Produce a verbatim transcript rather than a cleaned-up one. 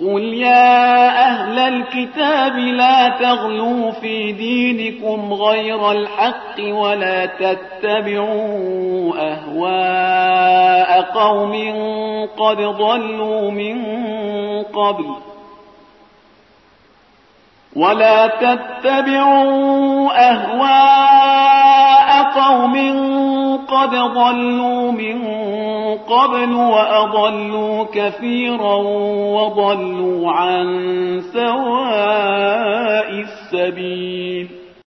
قل يا أهل الكتاب لا تغلوا في دينكم غير الحق ولا تتبعوا أهواء قوم قد ضلوا من قبل ولا تتبعوا أهواء قوم قد ضلوا من قبل وأضلوا كثيرا وضلوا عن سواء السبيل